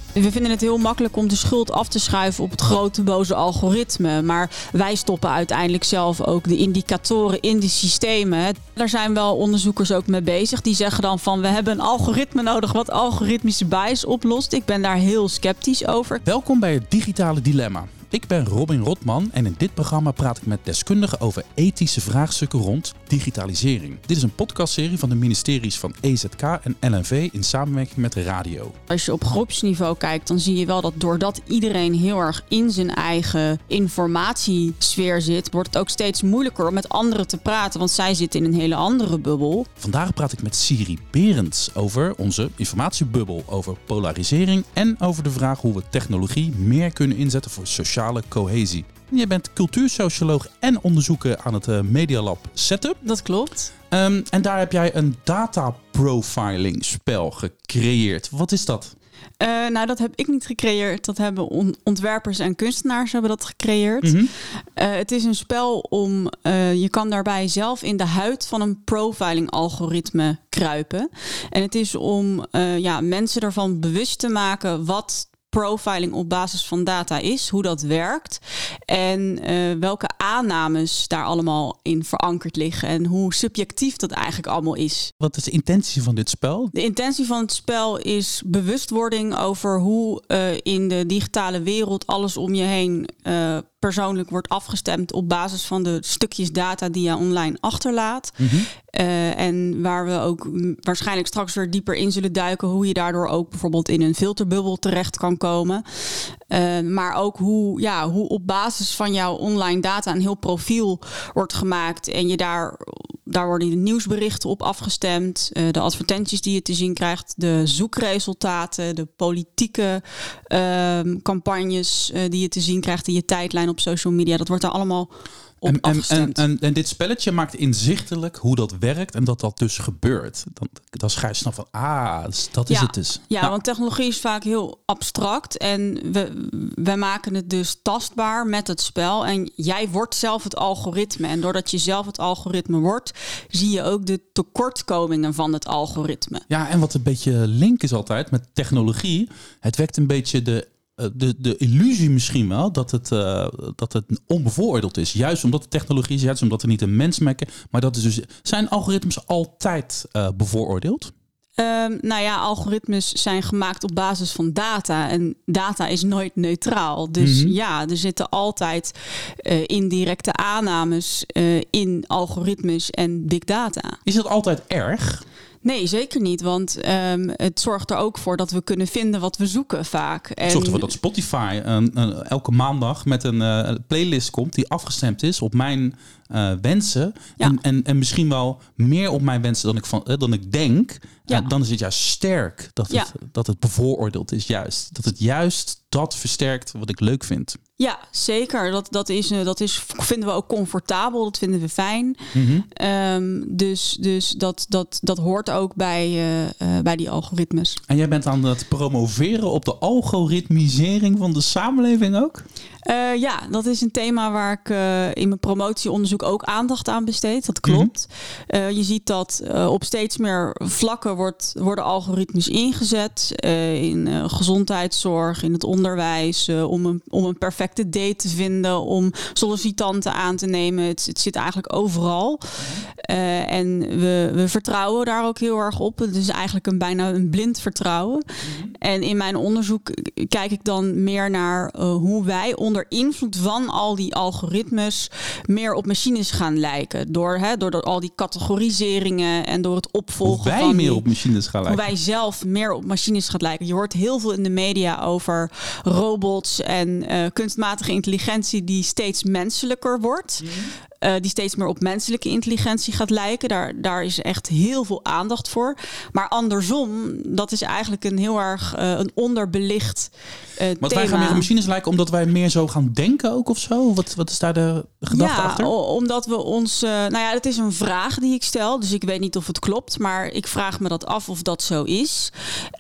We vinden het heel makkelijk om de schuld af te schuiven op het grote boze algoritme. Maar wij stoppen uiteindelijk zelf ook de indicatoren in de systemen. Daar zijn wel onderzoekers ook mee bezig. Die zeggen dan van we hebben een algoritme nodig wat algoritmische bias oplost. Ik ben daar heel sceptisch over. Welkom bij het Digitale Dilemma. Ik ben Robin Rotman en in dit programma praat ik met deskundigen over ethische vraagstukken rond digitalisering. Dit is een podcastserie van de ministeries van EZK en LNV in samenwerking met de radio. Als je op groepsniveau kijkt, dan zie je wel dat doordat iedereen heel erg in zijn eigen informatiesfeer zit, wordt het ook steeds moeilijker om met anderen te praten, want zij zitten in een hele andere bubbel. Vandaag praat ik met Siri Berends over onze informatiebubbel, over polarisering en over de vraag hoe we technologie meer kunnen inzetten voor sociale cohesie. Je bent cultuursocioloog en onderzoeker aan het Media Lab Setup. Dat klopt. En daar heb jij een data profiling spel gecreëerd. Wat is dat? Nou, dat heb ik niet gecreëerd. Dat hebben ontwerpers en kunstenaars hebben dat gecreëerd. Mm-hmm. Het is een spel om... je kan daarbij zelf in de huid van een profiling algoritme kruipen. En het is om mensen ervan bewust te maken wat profiling op basis van data is, hoe dat werkt en welke aannames daar allemaal in verankerd liggen en hoe subjectief dat eigenlijk allemaal is. Wat is de intentie van dit spel? De intentie van het spel is bewustwording over hoe in de digitale wereld alles om je heen persoonlijk wordt afgestemd op basis van de stukjes data die je online achterlaat. Mm-hmm. En waar we ook waarschijnlijk straks weer dieper in zullen duiken, hoe je daardoor ook bijvoorbeeld in een filterbubbel terecht kan komen. Maar ook hoe op basis van jouw online data een heel profiel wordt gemaakt en je daar worden de nieuwsberichten op afgestemd, de advertenties die je te zien krijgt, de zoekresultaten, de politieke campagnes die je te zien krijgt in je tijdlijn op social media. Dat wordt daar allemaal op afgestemd. En dit spelletje maakt inzichtelijk hoe dat werkt en dat dus gebeurt. Dan ga je snel van, dat is het dus. Ja, want technologie is vaak heel abstract en we maken het dus tastbaar met het spel. En jij wordt zelf het algoritme. En doordat je zelf het algoritme wordt, zie je ook de tekortkomingen van het algoritme. Ja, en wat een beetje link is altijd met technologie, het wekt een beetje de illusie misschien wel dat het onbevooroordeeld is. Juist omdat de technologie is, juist omdat er niet een mens maken. Maar dat is dus, zijn algoritmes altijd bevooroordeeld? Algoritmes zijn gemaakt op basis van data. En data is nooit neutraal. Dus er zitten altijd indirecte aannames in algoritmes en big data. Is dat altijd erg? Nee, zeker niet. Want het zorgt er ook voor dat we kunnen vinden wat we zoeken vaak. Het zorgt ervoor dat Spotify elke maandag met een playlist komt die afgestemd is op mijn wensen. Ja. En misschien wel meer op mijn wensen dan ik denk. Ja. Dan is het juist sterk dat het bevooroordeeld is juist. Dat het juist dat versterkt wat ik leuk vind. Ja, zeker. Dat is, vinden we ook comfortabel. Dat vinden we fijn. Mm-hmm. Dus dat hoort ook bij die algoritmes. En jij bent aan het promoveren op de algoritmisering van de samenleving ook? Dat is een thema waar ik in mijn promotieonderzoek ook aandacht aan besteed. Dat klopt. Mm-hmm. Je ziet dat op steeds meer vlakken worden algoritmes ingezet. In gezondheidszorg, in het onderwijs, om een perfecte date te vinden, om sollicitanten aan te nemen. Het zit eigenlijk overal. En we vertrouwen daar ook heel erg op. Het is eigenlijk bijna een blind vertrouwen. Mm-hmm. En in mijn onderzoek kijk ik dan meer naar hoe wij onder invloed van al die algoritmes meer op machines gaan lijken. Door al die categoriseringen en door het opvolgen hoe wij meer op machines gaan lijken. Hoe wij zelf meer op machines gaan lijken. Je hoort heel veel in de media over robots en kunstmatige intelligentie die steeds menselijker wordt. Die steeds meer op menselijke intelligentie gaat lijken. Daar is echt heel veel aandacht voor. Maar andersom, dat is eigenlijk een heel erg een onderbelicht thema. Want wij gaan meer op machines lijken omdat wij meer zo gaan denken ook of zo? Wat is daar de gedachte achter? Ja, omdat we ons... het is een vraag die ik stel. Dus ik weet niet of het klopt. Maar ik vraag me dat af of dat zo is.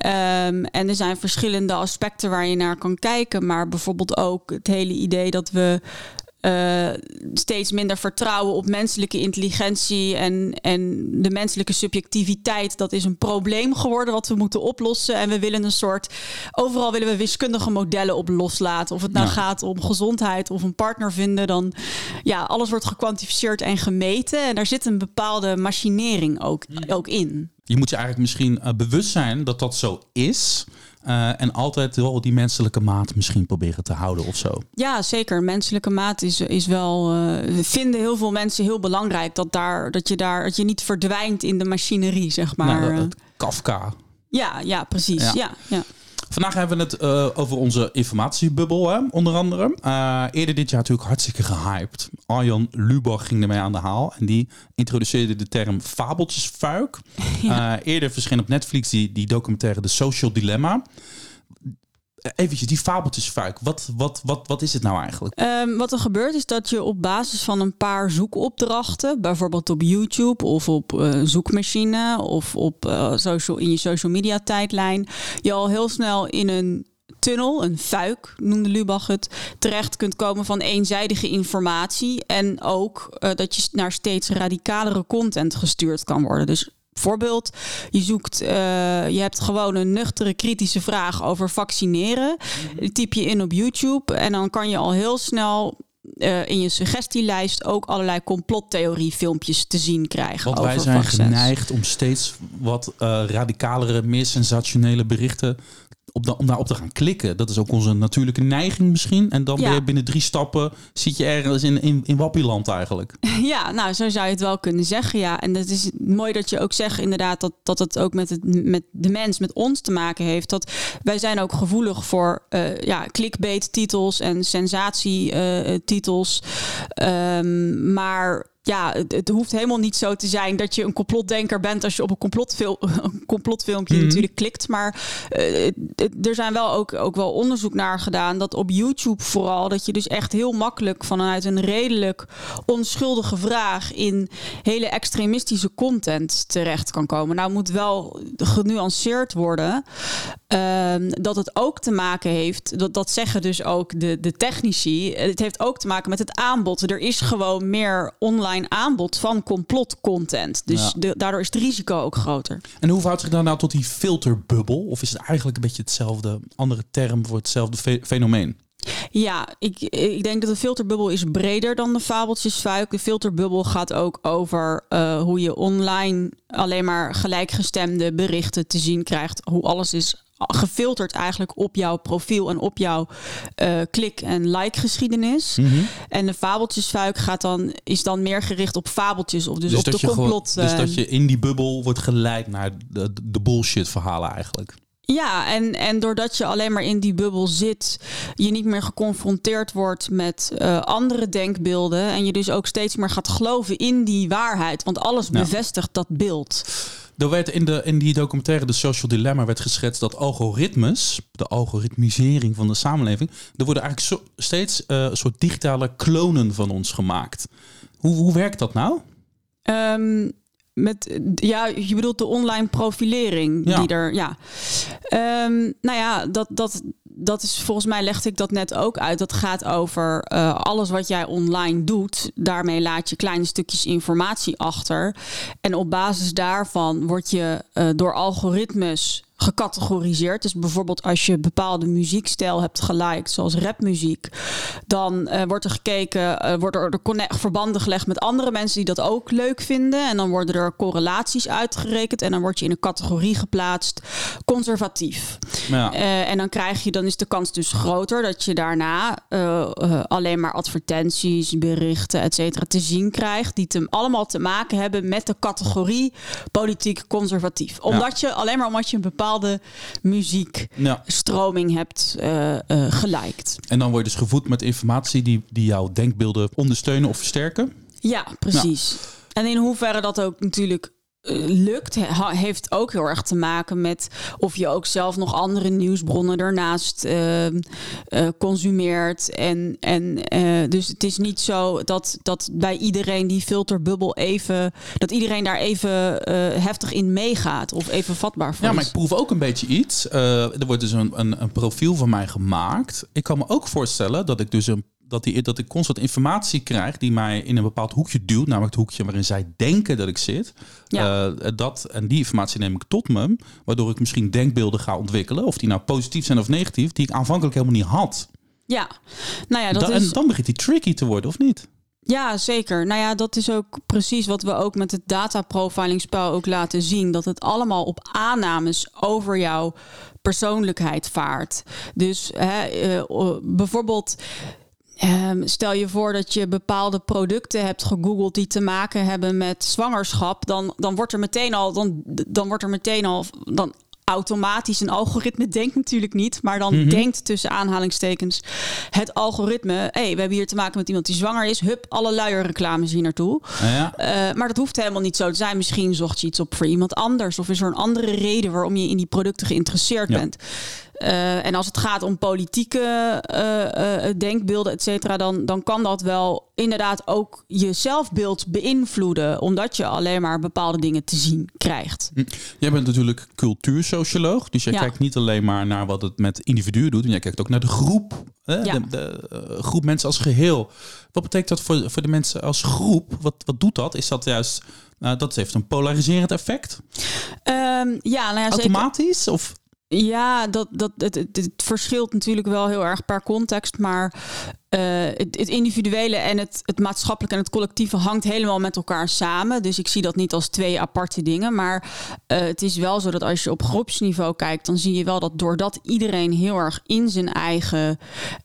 En er zijn verschillende aspecten waar je naar kan kijken. Maar bijvoorbeeld ook het hele idee dat we steeds minder vertrouwen op menselijke intelligentie en de menselijke subjectiviteit. Dat is een probleem geworden wat we moeten oplossen. En we willen overal willen we wiskundige modellen op loslaten. Of het nou gaat om gezondheid of een partner vinden. Dan alles wordt gekwantificeerd en gemeten. En daar zit een bepaalde machinering ook in. Je moet je eigenlijk misschien bewust zijn dat dat zo is. En altijd wel die menselijke maat misschien proberen te houden of zo. Ja, zeker. Menselijke maat is wel... vinden heel veel mensen heel belangrijk. Dat je niet verdwijnt in de machinerie, zeg maar. Nou, Kafka. Ja, precies. Ja. Vandaag hebben we het over onze informatiebubbel, hè, onder andere. Eerder dit jaar natuurlijk hartstikke gehyped. Arjan Lubach ging ermee aan de haal. En die introduceerde de term fabeltjesfuik. Eerder verscheen op Netflix die documentaire The Social Dilemma. Eventjes, die fabeltjesfuik. Wat is het nou eigenlijk? Wat er gebeurt is dat je op basis van een paar zoekopdrachten, bijvoorbeeld op YouTube of op zoekmachine of op in je social media tijdlijn, je al heel snel in een tunnel, een fuik noemde Lubach het, terecht kunt komen van eenzijdige informatie en ook dat je naar steeds radicalere content gestuurd kan worden. Dus bijvoorbeeld, je hebt gewoon een nuchtere kritische vraag over vaccineren. Die typ je in op YouTube en dan kan je al heel snel in je suggestielijst ook allerlei complottheorie filmpjes te zien krijgen. Want over wij zijn vaccins. Geneigd om steeds wat radicalere, meer sensationele berichten om daarop te gaan klikken. Dat is ook onze natuurlijke neiging misschien. En dan ben je binnen 3 stappen zit je ergens in Wappieland eigenlijk. Ja, nou zo zou je het wel kunnen zeggen. Ja. En het is mooi dat je ook zegt inderdaad dat het ook met de mens, met ons te maken heeft. Dat wij zijn ook gevoelig voor clickbait titels en sensatietitels. Maar ja, het hoeft helemaal niet zo te zijn dat je een complotdenker bent als je op een complotfilmpje natuurlijk klikt. Maar er zijn wel ook wel onderzoek naar gedaan dat op YouTube vooral, dat je dus echt heel makkelijk vanuit een redelijk onschuldige vraag in hele extremistische content terecht kan komen. Nou moet wel genuanceerd worden dat het ook te maken heeft, dat zeggen dus ook de technici, het heeft ook te maken met het aanbod. Er is gewoon meer online aanbod van complotcontent. Dus daardoor is het risico ook groter. En hoe verhoudt zich dan nou tot die filterbubbel? Of is het eigenlijk een beetje hetzelfde, andere term voor hetzelfde fenomeen? Ja, ik denk dat de filterbubbel is breder dan de fabeltjesfuik. De filterbubbel gaat ook over hoe je online alleen maar gelijkgestemde berichten te zien krijgt. Hoe alles is gefilterd eigenlijk op jouw profiel en op jouw klik- en like-geschiedenis. Mm-hmm. En de fabeltjesfuik is dan meer gericht op fabeltjes of dus op de complot. Dus dat je in die bubbel wordt geleid naar de bullshit-verhalen eigenlijk. Ja, en doordat je alleen maar in die bubbel zit, je niet meer geconfronteerd wordt met andere denkbeelden en je dus ook steeds meer gaat geloven in die waarheid, want alles bevestigt dat beeld. Er werd in die documentaire The Social Dilemma werd geschetst dat algoritmes, de algoritmisering van de samenleving, er worden eigenlijk steeds een soort digitale klonen van ons gemaakt. Hoe werkt dat nou? Je bedoelt de online profilering die er. Ja. Dat is volgens mij, legde ik dat net ook uit. Dat gaat over alles wat jij online doet. Daarmee laat je kleine stukjes informatie achter. En op basis daarvan word je door algoritmes gecategoriseerd. Dus bijvoorbeeld als je bepaalde muziekstijl hebt geliked, zoals rapmuziek, dan wordt er gekeken, worden er verbanden gelegd met andere mensen die dat ook leuk vinden. En dan worden er correlaties uitgerekend en dan word je in een categorie geplaatst conservatief. Ja. En dan is de kans dus groter dat je daarna alleen maar advertenties, berichten, et cetera, te zien krijgt die allemaal te maken hebben met de categorie politiek conservatief. Omdat je een bepaalde muziekstroming hebt geliked. En dan word je dus gevoed met informatie die jouw denkbeelden ondersteunen of versterken? Ja, precies. Ja. En in hoeverre dat ook natuurlijk lukt, heeft ook heel erg te maken met of je ook zelf nog andere nieuwsbronnen daarnaast consumeert. Dus het is niet zo dat bij iedereen die filterbubbel dat iedereen daar even heftig in meegaat of even vatbaar voor is. Ja, maar ik proef ook een beetje iets. Er wordt dus een profiel van mij gemaakt. Ik kan me ook voorstellen dat ik dus dat ik constant informatie krijg die mij in een bepaald hoekje duwt, namelijk het hoekje waarin zij denken dat ik zit. Ja. En die informatie neem ik tot me, waardoor ik misschien denkbeelden ga ontwikkelen, of die nou positief zijn of negatief, die ik aanvankelijk helemaal niet had. Ja, nou ja, En dan begint die tricky te worden, of niet? Ja, zeker. Nou ja, dat is ook precies wat we ook met het dataprofilingspel ook laten zien. Dat het allemaal op aannames over jouw persoonlijkheid vaart. Dus bijvoorbeeld, stel je voor dat je bepaalde producten hebt gegoogeld die te maken hebben met zwangerschap. Dan wordt er meteen al automatisch een algoritme denkt natuurlijk niet, maar dan denkt tussen aanhalingstekens het algoritme, we hebben hier te maken met iemand die zwanger is, alle luierreclames hier naartoe. Ja. Maar dat hoeft helemaal niet zo te zijn. Misschien zocht je iets op voor iemand anders, of is er een andere reden waarom je in die producten geïnteresseerd bent. En als het gaat om politieke denkbeelden, et cetera, dan kan dat wel inderdaad ook je zelfbeeld beïnvloeden, omdat je alleen maar bepaalde dingen te zien krijgt. Jij bent natuurlijk cultuursocioloog, dus jij kijkt niet alleen maar naar wat het met individuen doet, maar jij kijkt ook naar de groep. De groep mensen als geheel. Wat betekent dat voor de mensen als groep? Wat doet dat? Is dat juist, dat heeft een polariserend effect? Automatisch? Zeker. Of... Ja, het verschilt natuurlijk wel heel erg per context. Maar het individuele en het maatschappelijke en het collectieve hangt helemaal met elkaar samen. Dus ik zie dat niet als twee aparte dingen. Maar het is wel zo dat als je op groepsniveau kijkt, dan zie je wel dat doordat iedereen heel erg in zijn eigen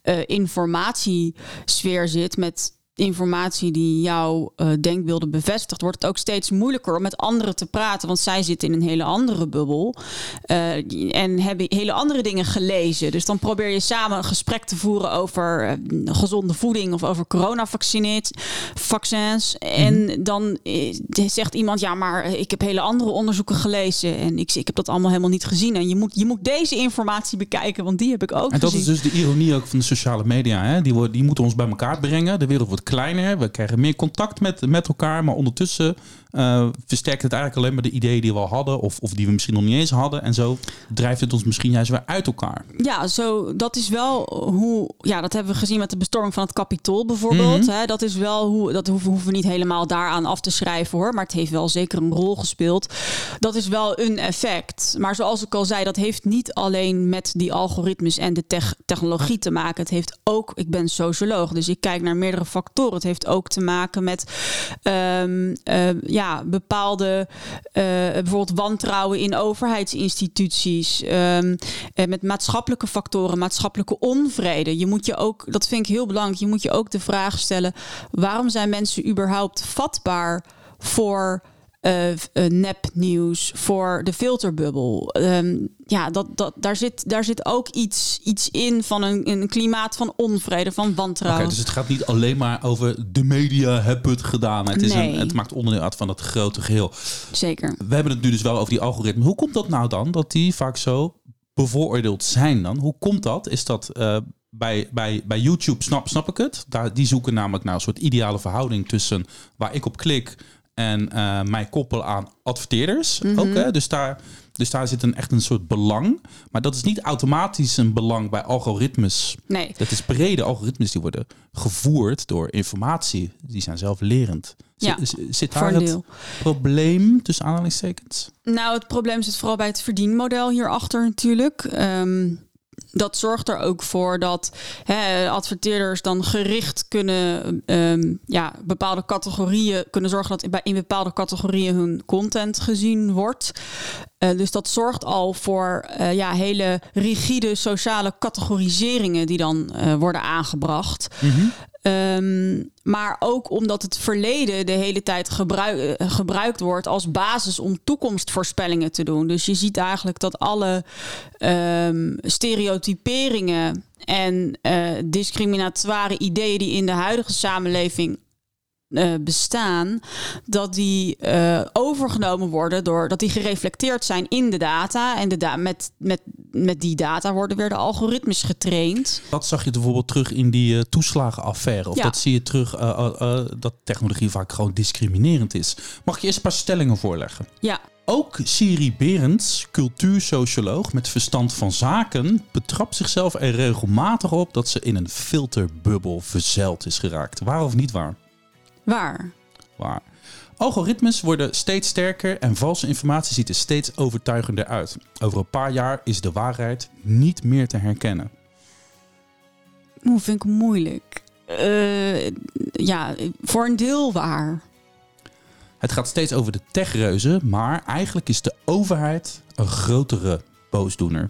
informatiesfeer zit, met informatie die jouw denkbeelden bevestigt, wordt het ook steeds moeilijker om met anderen te praten, want zij zitten in een hele andere bubbel en hebben hele andere dingen gelezen. Dus dan probeer je samen een gesprek te voeren over gezonde voeding of over coronavaccins. En dan zegt iemand, ja, maar ik heb hele andere onderzoeken gelezen en ik heb dat allemaal helemaal niet gezien. En je moet deze informatie bekijken, want die heb ik ook gezien. En dat is dus de ironie ook van de sociale media. Hè? Die moeten ons bij elkaar brengen. De wereld wordt kleiner, we krijgen meer contact met elkaar, maar ondertussen versterkt het eigenlijk alleen maar de ideeën die we al hadden, of die we misschien nog niet eens hadden. En zo drijft het ons misschien juist weer uit elkaar. Ja, dat is wel dat hebben we gezien met de bestorming van het Capitool bijvoorbeeld. Hè, dat is wel dat hoeven we niet helemaal daaraan af te schrijven hoor, maar het heeft wel zeker een rol gespeeld. Dat is wel een effect. Maar zoals ik al zei, dat heeft niet alleen met die algoritmes en de technologie te maken. Het heeft ook, ik ben socioloog, dus ik kijk naar meerdere factoren. Het heeft ook te maken met bepaalde bijvoorbeeld wantrouwen in overheidsinstituties, met maatschappelijke factoren, maatschappelijke onvrede. Je moet je ook, dat vind ik heel belangrijk, je moet je ook de vraag stellen, waarom zijn mensen überhaupt vatbaar voor nepnieuws, voor de filterbubbel? Daar zit ook iets in van een klimaat van onvrede, van wantrouwen. Dus het gaat niet alleen maar over de media hebben het gedaan. Het maakt onderdeel uit van het grote geheel. Zeker. We hebben het nu dus wel over die algoritmen. Hoe komt dat nou dan, dat die vaak zo bevooroordeeld zijn dan? Hoe komt dat? Is dat bij YouTube, snap ik het? Die zoeken namelijk naar een soort ideale verhouding tussen waar ik op klik en mij koppelen aan adverteerders. Ook, hè? Dus daar zit echt een soort belang. Maar dat is niet automatisch een belang bij algoritmes. Nee. Dat is brede algoritmes die worden gevoerd door informatie. Die zijn zelflerend. Zit daar het probleem tussen aanhalingstekens? Nou, het probleem zit vooral bij het verdienmodel hierachter natuurlijk. Dat zorgt er ook voor dat adverteerders dan gericht kunnen bepaalde categorieën kunnen zorgen dat in bepaalde categorieën hun content gezien wordt. Dus dat zorgt al voor hele rigide sociale categoriseringen die dan worden aangebracht. Maar ook omdat het verleden de hele tijd gebruikt wordt als basis om toekomstvoorspellingen te doen. Dus je ziet eigenlijk dat alle stereotyperingen en discriminatoire ideeën die in de huidige samenleving bestaan, dat die overgenomen worden doordat die gereflecteerd zijn in de data en met met die data worden weer de algoritmes getraind. Dat zag je bijvoorbeeld terug in die toeslagenaffaire. Of dat zie je terug dat technologie vaak gewoon discriminerend is. Mag ik je eerst een paar stellingen voorleggen? Ja. Ook Siri Berends, cultuursocioloog met verstand van zaken, betrapt zichzelf er regelmatig op dat ze in een filterbubbel verzeild is geraakt. Waar of niet waar? Waar. Algoritmes worden steeds sterker en valse informatie ziet er steeds overtuigender uit. Over een paar jaar is de waarheid niet meer te herkennen. Hoe vind ik moeilijk? Voor een deel waar. Het gaat steeds over de techreuzen, maar eigenlijk is de overheid een grotere boosdoener.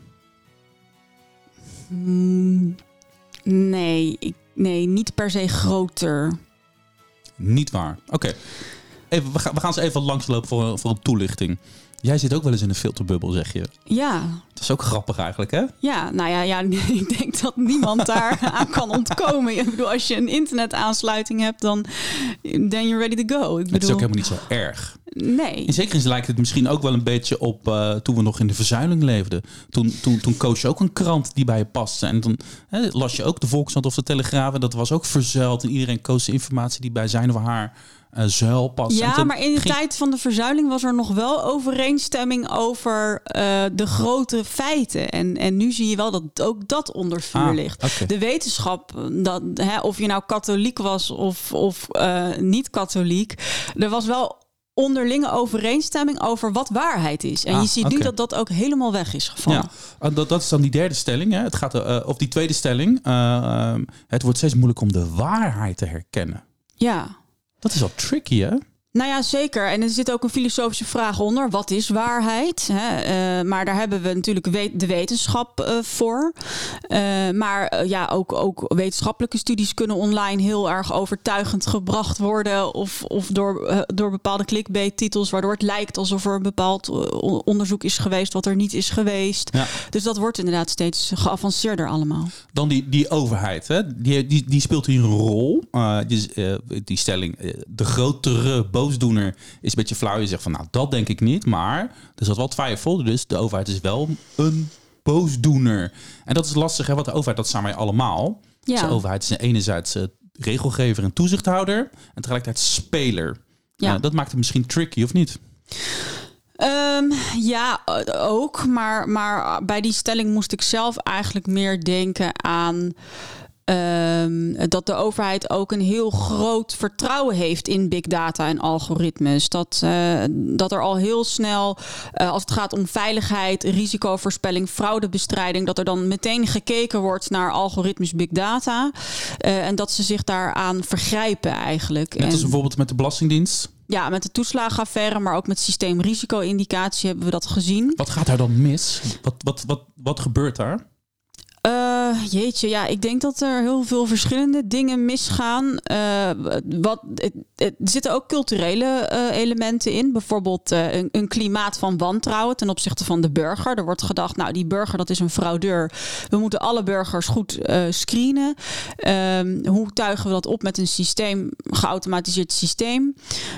Nee, niet per se groter. Niet waar. Oké. We gaan ze even langslopen voor een toelichting. Jij zit ook wel eens in een filterbubbel, zeg je. Ja. Dat is ook grappig eigenlijk, hè? Ja, ik denk dat niemand daar aan kan ontkomen. Ik bedoel, als je een internetaansluiting hebt, dan you're ready to go. Het is ook helemaal niet zo erg. Nee. In zekere zin lijkt het misschien ook wel een beetje op toen we nog in de verzuiling leefden. Toen koos je ook een krant die bij je paste. En dan las je ook de Volkskrant of de Telegraaf. En dat was ook verzuild. En iedereen koos de informatie die bij zijn of haar zuil past. Ja, maar in de tijd van de verzuiling was er nog wel overeenstemming over de grote feiten. En nu zie je wel dat ook dat onder vuur ligt. Okay. De wetenschap, of je nou katholiek was of niet katholiek, er was wel onderlinge overeenstemming over wat waarheid is. En je ziet nu dat dat ook helemaal weg is gevallen. Ja, dat is dan die derde stelling. Hè? Het gaat, of die tweede stelling. Het wordt steeds moeilijk om de waarheid te herkennen. Ja. Dat is wel tricky, hè? Nou ja, zeker. En er zit ook een filosofische vraag onder. Wat is waarheid? Maar daar hebben we natuurlijk de wetenschap voor. Maar ook wetenschappelijke studies kunnen online heel erg overtuigend gebracht worden. Of door bepaalde clickbait-titels, waardoor het lijkt alsof er een bepaald onderzoek is geweest wat er niet is geweest. Ja. Dus dat wordt inderdaad steeds geavanceerder allemaal. Dan die overheid, hè? Die speelt hier een rol. Die stelling, de grotere boosdoener is een beetje flauw. Je zegt van, nou, dat denk ik niet. Maar er zat wel twijfel. Dus de overheid is wel een boosdoener. En dat is lastig, hè? Want de overheid, dat zijn wij allemaal. Ja. Dus de overheid is enerzijds regelgever en toezichthouder. En tegelijkertijd speler. Ja. Dat maakt het misschien tricky, of niet? Ja, ook. Maar bij die stelling moest ik zelf eigenlijk meer denken aan dat de overheid ook een heel groot vertrouwen heeft in big data en algoritmes. Dat er al heel snel, als het gaat om veiligheid, risicovoorspelling, fraudebestrijding, dat er dan meteen gekeken wordt naar algoritmes big data. En dat ze zich daaraan vergrijpen eigenlijk. Net als bijvoorbeeld met de Belastingdienst. Ja, met de toeslagenaffaire, maar ook met systeemrisico-indicatie hebben we dat gezien. Wat gaat daar dan mis? Wat gebeurt daar? Ik denk dat er heel veel verschillende dingen misgaan. Er zitten ook culturele elementen in. Bijvoorbeeld een klimaat van wantrouwen ten opzichte van de burger. Er wordt gedacht, nou, die burger, dat is een fraudeur. We moeten alle burgers goed screenen. Hoe tuigen we dat op met een systeem, geautomatiseerd systeem?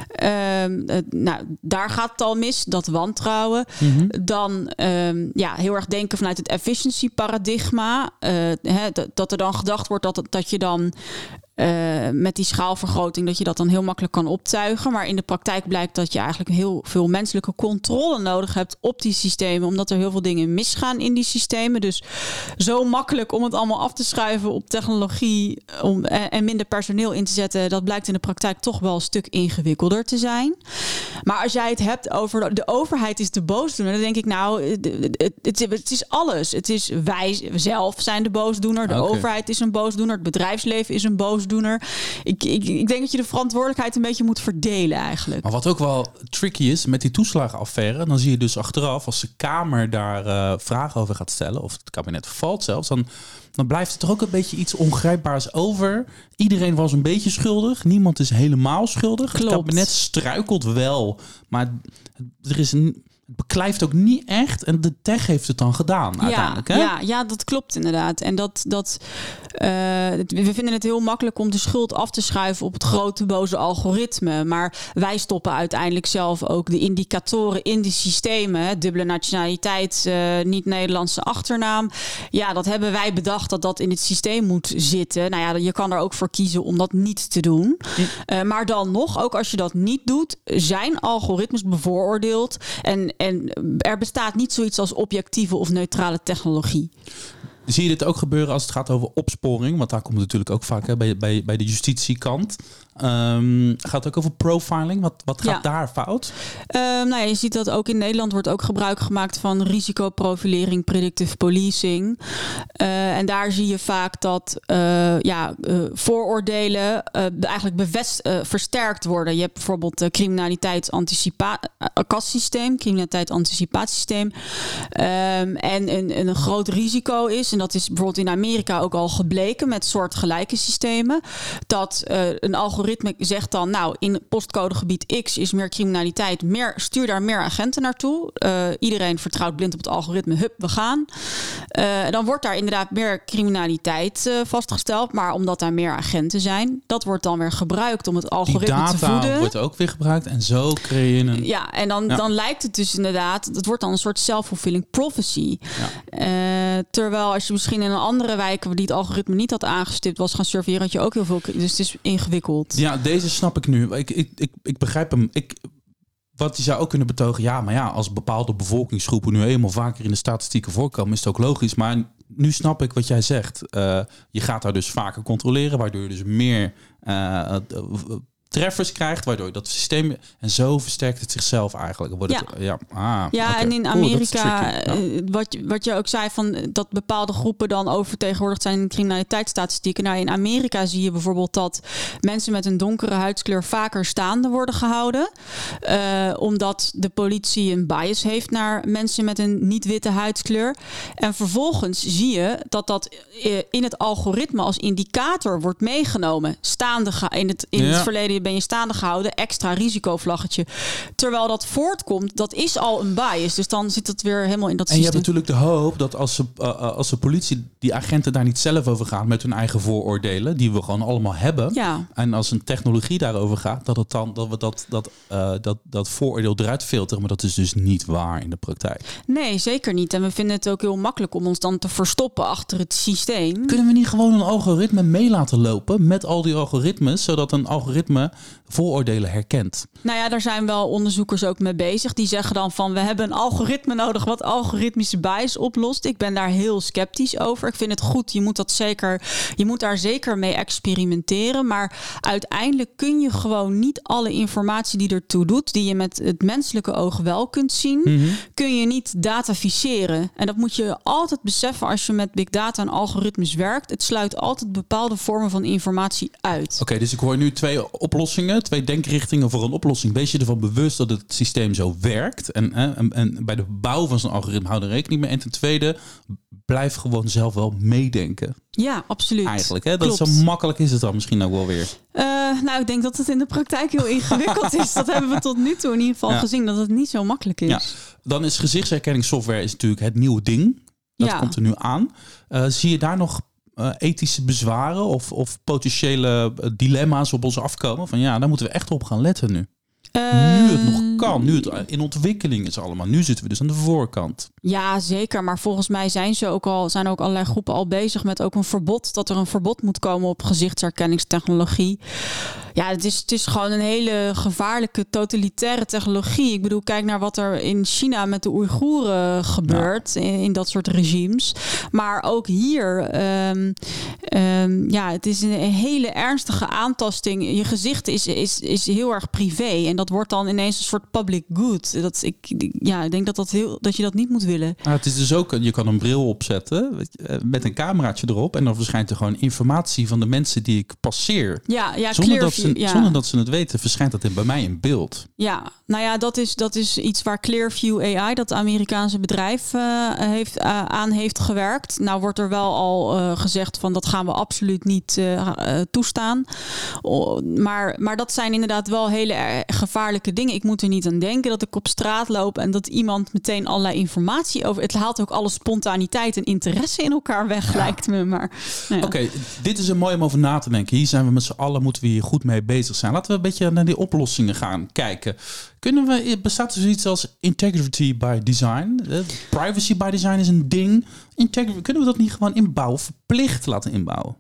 Daar gaat het al mis, dat wantrouwen. Mm-hmm. Dan heel erg denken vanuit het efficiency paradigma. Dat er dan gedacht wordt dat je dan met die schaalvergroting, dat je dat dan heel makkelijk kan optuigen. Maar in de praktijk blijkt dat je eigenlijk heel veel menselijke controle nodig hebt op die systemen, omdat er heel veel dingen misgaan in die systemen. Dus zo makkelijk om het allemaal af te schuiven op technologie en minder personeel in te zetten, dat blijkt in de praktijk toch wel een stuk ingewikkelder te zijn. Maar als jij het hebt over de overheid is de boosdoener, dan denk ik, nou, het is alles. Het is wij zelf zijn de boosdoener, de overheid is een boosdoener, het bedrijfsleven is een boosdoener. Ik denk dat je de verantwoordelijkheid een beetje moet verdelen eigenlijk. Maar wat ook wel tricky is met die toeslagenaffaire, dan zie je dus achteraf, als de Kamer daar vragen over gaat stellen, of het kabinet valt zelfs, dan blijft er toch ook een beetje iets ongrijpbaars over. Iedereen was een beetje schuldig. Niemand is helemaal schuldig. Klopt. Het kabinet struikelt wel. Maar er is het beklijft ook niet echt. En de tech heeft het dan gedaan uiteindelijk. Hè? Ja, dat klopt inderdaad. En we vinden het heel makkelijk om de schuld af te schuiven op het grote boze algoritme. Maar wij stoppen uiteindelijk zelf ook de indicatoren in die systemen. Dubbele nationaliteit, niet-Nederlandse achternaam. Ja, dat hebben wij bedacht dat in het systeem moet zitten. Nou ja, je kan er ook voor kiezen om dat niet te doen. Maar dan nog, ook als je dat niet doet, zijn algoritmes bevooroordeeld. En er bestaat niet zoiets als objectieve of neutrale technologie. Zie je dit ook gebeuren als het gaat over opsporing? Want daar komt het natuurlijk ook vaak bij de justitiekant. Gaat het ook over profiling? Wat gaat daar fout? Je ziet dat ook in Nederland wordt ook gebruik gemaakt van risicoprofilering, predictive policing. En daar zie je vaak dat vooroordelen eigenlijk versterkt worden. Je hebt bijvoorbeeld criminaliteitsanticipatiesysteem. En een groot risico is, en dat is bijvoorbeeld in Amerika ook al gebleken met soortgelijke systemen, dat een algoritme zegt dan, nou, in postcodegebied X is meer criminaliteit, stuur daar meer agenten naartoe. Iedereen vertrouwt blind op het algoritme, hup, we gaan. Dan wordt daar inderdaad meer criminaliteit vastgesteld, maar omdat daar meer agenten zijn, dat wordt dan weer gebruikt om het algoritme te voeden. Die data wordt ook weer gebruikt en zo creëer je een... Ja, en dan lijkt het dus inderdaad, het wordt dan een soort self-fulfilling prophecy. Ja. Terwijl als je misschien in een andere wijk die het algoritme niet had aangestipt was gaan surveilleren, had je ook heel veel. Dus het is ingewikkeld. Ja, deze snap ik nu. Ik begrijp hem. Wat je zou ook kunnen betogen, maar als bepaalde bevolkingsgroepen nu eenmaal vaker in de statistieken voorkomen, is het ook logisch. Maar nu snap ik wat jij zegt. Je gaat daar dus vaker controleren, waardoor je dus meer treffers krijgt, waardoor dat systeem... En zo versterkt het zichzelf eigenlijk. En in Amerika, wat je ook zei, van dat bepaalde groepen dan oververtegenwoordigd zijn in criminaliteitsstatistieken. Nou, in Amerika zie je bijvoorbeeld dat mensen met een donkere huidskleur vaker staande worden gehouden. Omdat de politie een bias heeft naar mensen met een niet-witte huidskleur. En vervolgens zie je dat in het algoritme als indicator wordt meegenomen. In het verleden ben je staande gehouden, extra risicovlaggetje. Terwijl dat voortkomt, dat is al een bias. Dus dan zit het weer helemaal in dat systeem. En je hebt natuurlijk de hoop dat als de politie, die agenten daar niet zelf over gaan met hun eigen vooroordelen, die we gewoon allemaal hebben. Ja. En als een technologie daarover gaat, dat vooroordeel eruit filteren. Maar dat is dus niet waar in de praktijk. Nee, zeker niet. En we vinden het ook heel makkelijk om ons dan te verstoppen achter het systeem. Kunnen we niet gewoon een algoritme mee laten lopen met al die algoritmes, zodat een algoritme vooroordelen herkent? Nou ja, daar zijn wel onderzoekers ook mee bezig. Die zeggen dan van, we hebben een algoritme nodig wat algoritmische bias oplost. Ik ben daar heel sceptisch over. Ik vind het goed, je moet daar zeker mee experimenteren. Maar uiteindelijk kun je gewoon niet alle informatie die ertoe doet, die je met het menselijke oog wel kunt zien, kun je niet dataficeren. En dat moet je altijd beseffen als je met big data en algoritmes werkt. Het sluit altijd bepaalde vormen van informatie uit. Oké, dus ik hoor nu twee oplossingen, twee denkrichtingen voor een oplossing. Wees je ervan bewust dat het systeem zo werkt. En bij de bouw van zo'n algoritme hou er rekening mee. En ten tweede, blijf gewoon zelf wel meedenken. Ja, absoluut. Eigenlijk, hè? Dat zo makkelijk is het dan misschien ook wel weer. Ik denk dat het in de praktijk heel ingewikkeld is. Dat hebben we tot nu toe in ieder geval gezien, dat het niet zo makkelijk is. Ja. Dan is gezichtsherkenningssoftware is natuurlijk het nieuwe ding. Dat komt er nu aan. Zie je daar nog ethische bezwaren of potentiële dilemma's op ons afkomen? Van daar moeten we echt op gaan letten nu. Nu het nog kan, nu het in ontwikkeling is allemaal. Nu zitten we dus aan de voorkant. Ja, zeker. Maar volgens mij zijn ook allerlei groepen al bezig met ook een verbod. Dat er een verbod moet komen op gezichtsherkenningstechnologie. Ja, het is gewoon een hele gevaarlijke totalitaire technologie. Ik bedoel, kijk naar wat er in China met de Oeigoeren gebeurt. Ja. In dat soort regimes. Maar ook hier, het is een hele ernstige aantasting. Je gezicht is heel erg privé. En dat wordt dan ineens een soort public good. Ik denk dat je dat niet moet willen. Het is dus ook, je kan een bril opzetten met een cameraatje erop. En dan verschijnt er gewoon informatie van de mensen die ik passeer. Zonder dat ze het weten, verschijnt dat bij mij in beeld. Ja, nou ja, dat is iets waar Clearview AI, dat Amerikaanse bedrijf, aan heeft gewerkt. Nou wordt er wel al gezegd van dat gaan we absoluut niet toestaan. Maar dat zijn inderdaad wel hele gevaarlijke dingen. Ik moet er niet niet aan denken dat ik op straat loop en dat iemand meteen allerlei informatie over... Het haalt ook alle spontaniteit en interesse in elkaar weg, lijkt me. Maar nou ja. Oké, dit is een mooi om over na te denken. Hier zijn we met z'n allen, moeten we hier goed mee bezig zijn. Laten we een beetje naar die oplossingen gaan kijken. Bestaat er zoiets als integrity by design? Privacy by design is een ding. Kunnen we dat niet gewoon inbouwen, verplicht laten inbouwen?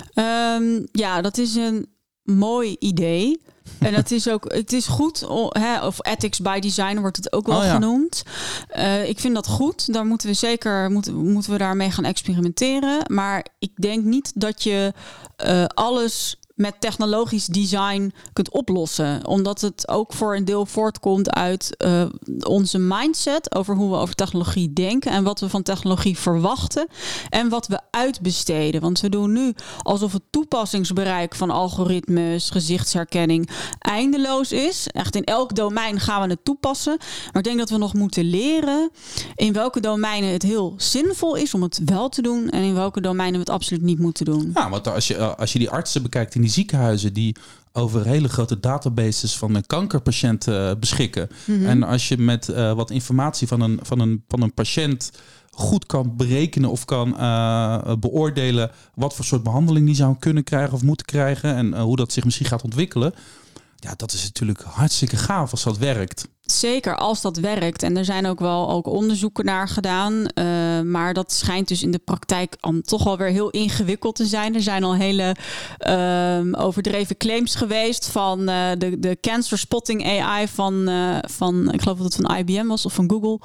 Ja, dat is een mooi idee. En het is goed, of ethics by design wordt het ook wel genoemd. Ik vind dat goed. Daar moeten we zeker moeten we daarmee gaan experimenteren. Maar ik denk niet dat je alles met technologisch design kunt oplossen. Omdat het ook voor een deel voortkomt uit onze mindset over hoe we over technologie denken en wat we van technologie verwachten en wat we uitbesteden. Want we doen nu alsof het toepassingsbereik van algoritmes, gezichtsherkenning eindeloos is. Echt in elk domein gaan we het toepassen. Maar ik denk dat we nog moeten leren in welke domeinen het heel zinvol is om het wel te doen en in welke domeinen we het absoluut niet moeten doen. Ja, want als je die artsen bekijkt in die ziekenhuizen die over hele grote databases van kankerpatiënten beschikken. Mm-hmm. En als je met wat informatie van een patiënt goed kan berekenen of kan beoordelen wat voor soort behandeling die zou kunnen krijgen of moeten krijgen en hoe dat zich misschien gaat ontwikkelen. Ja, dat is natuurlijk hartstikke gaaf als dat werkt. Zeker, als dat werkt. En er zijn ook onderzoeken naar gedaan. Maar dat schijnt dus in de praktijk toch wel weer heel ingewikkeld te zijn. Er zijn al hele overdreven claims geweest van de cancer spotting AI van ik geloof dat het van IBM was of van Google.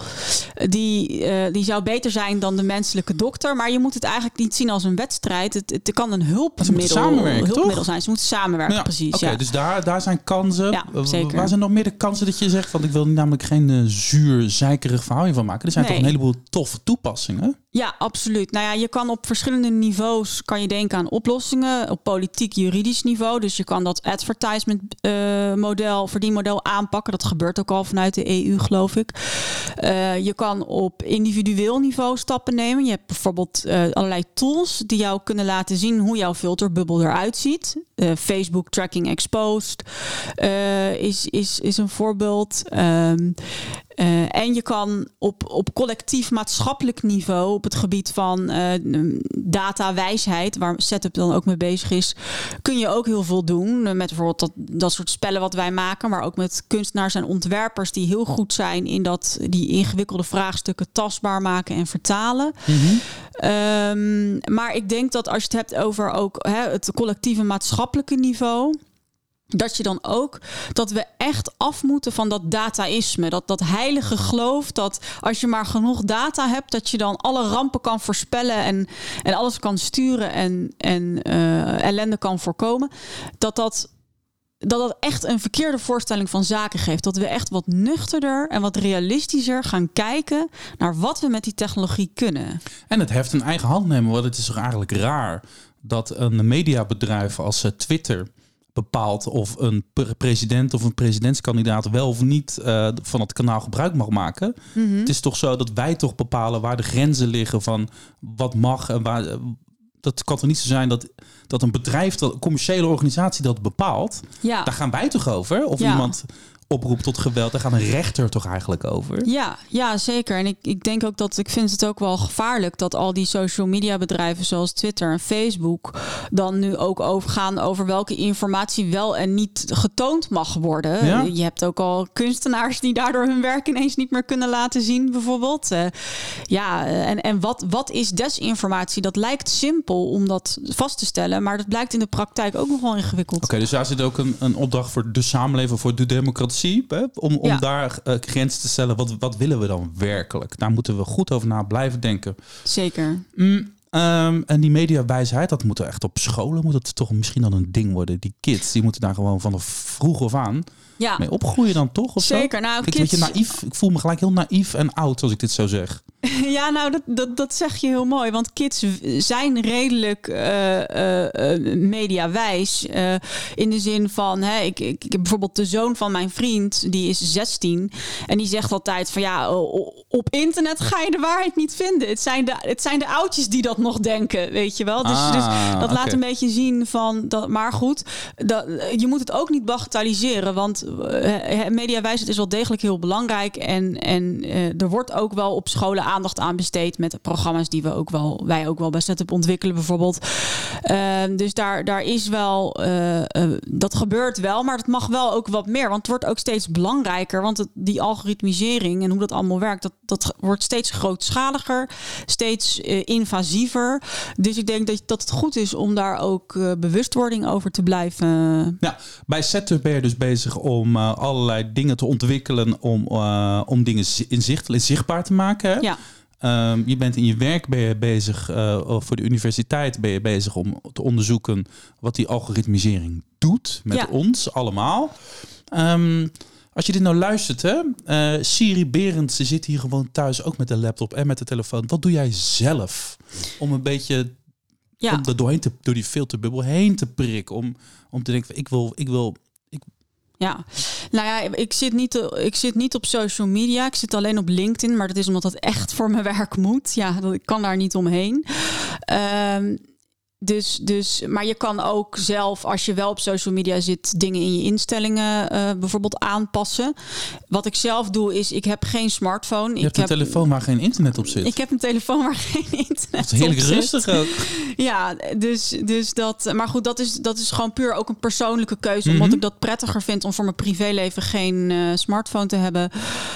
Die zou beter zijn dan de menselijke dokter. Maar je moet het eigenlijk niet zien als een wedstrijd. Het kan een hulpmiddel zijn. Ze moeten samenwerken, precies. Oké, dus daar zijn kansen. Ja, zeker. Waar zijn nog meer de kansen dat je zegt van ik wil namelijk geen zuur, zeikerig verhaal van maken. Er zijn toch een heleboel toffe toepassingen? Ja, absoluut. Nou ja, je kan op verschillende niveaus kan je denken aan oplossingen. Op politiek-juridisch niveau. Dus je kan dat advertisement verdienmodel aanpakken. Dat gebeurt ook al vanuit de EU, geloof ik. Je kan op individueel niveau stappen nemen. Je hebt bijvoorbeeld allerlei tools die jou kunnen laten zien hoe jouw filterbubbel eruit ziet. Facebook Tracking Exposed is een voorbeeld. En je kan op collectief maatschappelijk niveau, op het gebied van datawijsheid, waar Setup dan ook mee bezig is, kun je ook heel veel doen. Met bijvoorbeeld dat soort spellen wat wij maken, maar ook met kunstenaars en ontwerpers die heel goed zijn in die ingewikkelde vraagstukken tastbaar maken en vertalen. Mm-hmm. Maar ik denk dat als je het hebt over ook het collectieve maatschappelijke niveau, dat we echt af moeten van dat dataïsme. Dat heilige geloof dat als je maar genoeg data hebt, dat je dan alle rampen kan voorspellen en alles kan sturen en ellende kan voorkomen. Dat echt een verkeerde voorstelling van zaken geeft. Dat we echt wat nuchterder en wat realistischer gaan kijken naar wat we met die technologie kunnen. En het heft in eigen hand nemen, want het is toch eigenlijk raar dat een mediabedrijf als Twitter bepaalt of een president of een presidentskandidaat wel of niet van het kanaal gebruik mag maken. Mm-hmm. Het is toch zo dat wij toch bepalen waar de grenzen liggen van wat mag en waar. Dat kan toch niet zo zijn dat een bedrijf, een commerciële organisatie dat bepaalt. Ja. Daar gaan wij toch over? Of iemand oproept tot geweld, daar gaat een rechter toch eigenlijk over? Ja, zeker. En ik denk ook ik vind het ook wel gevaarlijk dat al die social media bedrijven zoals Twitter en Facebook dan nu ook overgaan over welke informatie wel en niet getoond mag worden. Ja? Je hebt ook al kunstenaars die daardoor hun werk ineens niet meer kunnen laten zien, bijvoorbeeld. En wat is desinformatie? Dat lijkt simpel om dat vast te stellen, maar dat blijkt in de praktijk ook nog wel ingewikkeld. Oké, dus daar zit ook een opdracht voor de samenleving, voor de democratie. Om daar grenzen te stellen. Wat willen we dan werkelijk? Daar moeten we goed over na blijven denken. Zeker. En die mediawijsheid, dat moet er echt op scholen, moet het toch misschien dan een ding worden. Die kids, die moeten daar gewoon vanaf vroeg af aan mee opgroeien dan toch? Of zeker. Zo? Nou, Een beetje naïef. Ik voel me gelijk heel naïef en oud als ik dit zo zeg. Ja, nou, dat zeg je heel mooi. Want kids zijn redelijk mediawijs. In de zin van, ik heb bijvoorbeeld de zoon van mijn vriend, die is 16. En die zegt altijd van op internet ga je de waarheid niet vinden. Het zijn de oudjes die dat nog denken, weet je wel. Dus dat laat een beetje zien van dat. Maar goed, je moet het ook niet bagatelliseren. Want mediawijsheid is wel degelijk heel belangrijk. En er wordt ook wel op scholen aandacht aan besteed met programma's die wij ook wel bij Setup ontwikkelen bijvoorbeeld. Dus daar is wel, dat gebeurt wel, maar het mag wel ook wat meer. Want het wordt ook steeds belangrijker. Want die algoritmisering en hoe dat allemaal werkt, dat wordt steeds grootschaliger, steeds invasiever. Dus ik denk dat het goed is om daar ook bewustwording over te blijven. Ja, bij Setup ben je dus bezig om allerlei dingen te ontwikkelen om dingen zichtbaar te maken. Hè? Ja. Je bent in je werk bezig, voor de universiteit ben je bezig om te onderzoeken wat die algoritmisering doet met ons allemaal. Als je dit nou luistert, hè, Siri Berends zit hier gewoon thuis ook met de laptop en met de telefoon. Wat doe jij zelf om een beetje om er door die filterbubbel heen te prikken? Om te denken, ik wil. Ja, nou ja, ik zit niet op social media. Ik zit alleen op LinkedIn, maar dat is omdat dat echt voor mijn werk moet. Ja, ik kan daar niet omheen. Dus, maar je kan ook zelf, als je wel op social media zit, dingen in je instellingen bijvoorbeeld aanpassen. Wat ik zelf doe is, ik heb geen smartphone. Je hebt een telefoon waar geen internet op zit. Ik heb een telefoon waar geen internet op zit. Dat is heerlijk rustig ook. Ja, dus dat. Maar goed, dat is gewoon puur ook een persoonlijke keuze. Omdat ik dat prettiger vind om voor mijn privéleven geen smartphone te hebben.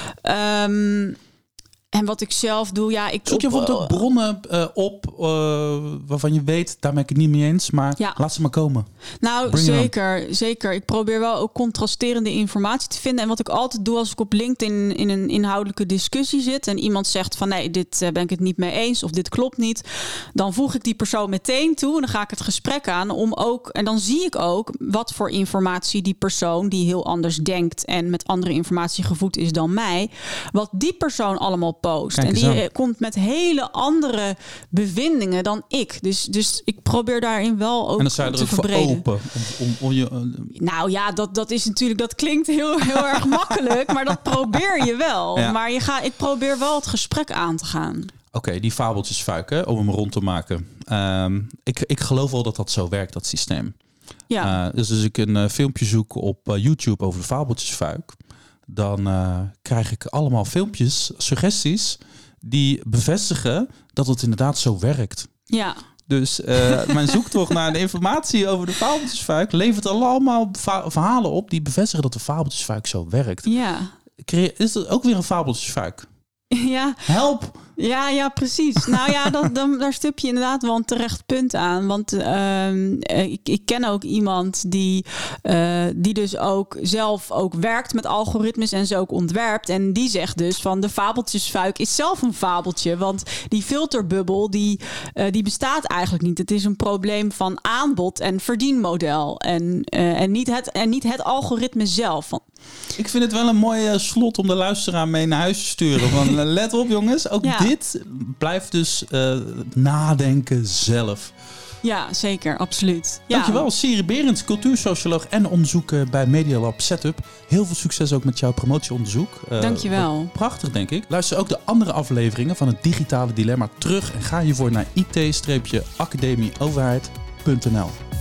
En wat ik zelf doe, zoek je bijvoorbeeld ook bronnen op waarvan je weet, daar ben ik het niet mee eens, maar laat ze maar komen. Nou, zeker. Ik probeer wel ook contrasterende informatie te vinden. En wat ik altijd doe als ik op LinkedIn in een inhoudelijke discussie zit en iemand zegt van nee, dit ben ik het niet mee eens of dit klopt niet, dan voeg ik die persoon meteen toe en dan ga ik het gesprek aan en dan zie ik ook wat voor informatie die persoon die heel anders denkt en met andere informatie gevoed is dan mij, wat die persoon allemaal post. En die komt met hele andere bevindingen dan ik. Dus ik probeer daarin wel ook te verbreden. Nou ja, dat is natuurlijk, dat klinkt heel erg makkelijk, maar dat probeer je wel. Ja. Maar ik probeer wel het gesprek aan te gaan. Oké, die fabeltjesfuik, om hem rond te maken. Ik geloof wel dat zo werkt, dat systeem. Ja. Dus als ik een filmpje zoek op YouTube over de fabeltjesfuik, dan krijg ik allemaal filmpjes, suggesties, die bevestigen dat het inderdaad zo werkt. Ja. Dus mijn zoektocht naar de informatie over de fabeltjesfuik levert allemaal verhalen op die bevestigen dat de fabeltjesfuik zo werkt. Ja. Is dat ook weer een fabeltjesfuik? Ja. Help! Ja, precies. Nou ja, daar stip je inderdaad wel een terecht punt aan. Want ik ken ook iemand die dus ook zelf ook werkt met algoritmes en ze ook ontwerpt. En die zegt dus van de fabeltjesfuik is zelf een fabeltje. Want die filterbubbel die bestaat eigenlijk niet. Het is een probleem van aanbod en verdienmodel. En niet het algoritme zelf. Ik vind het wel een mooi slot om de luisteraar mee naar huis te sturen. Want let op jongens, ook dit blijft dus nadenken zelf. Ja, zeker, absoluut. Ja. Dankjewel, Siri Berends, cultuursocioloog en onderzoeker bij Media Lab Setup. Heel veel succes ook met jouw promotieonderzoek. Dankjewel. Prachtig, denk ik. Luister ook de andere afleveringen van het Digitale Dilemma terug en ga hiervoor naar it-academieoverheid.nl.